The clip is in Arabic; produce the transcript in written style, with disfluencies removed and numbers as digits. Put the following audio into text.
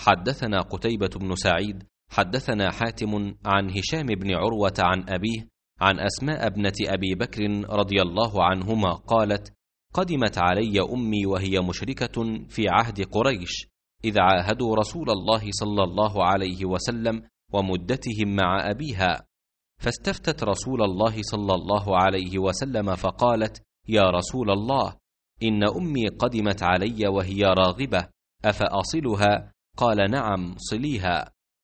حدثنا قتيبة بن سعيد حدثنا حاتم عن هشام بن عروة عن أبيه عن أسماء ابنة أبي بكر رضي الله عنهما قالت: قدمت علي أمي وهي مشركة في عهد قريش إذ عاهدوا رسول الله صلى الله عليه وسلم ومدتهم مع أبيها، فاستفتت رسول الله صلى الله عليه وسلم فقالت: يا رسول الله، إن أمي قدمت علي وهي راغبة، أفأصلها؟ قال: نعم، صليها.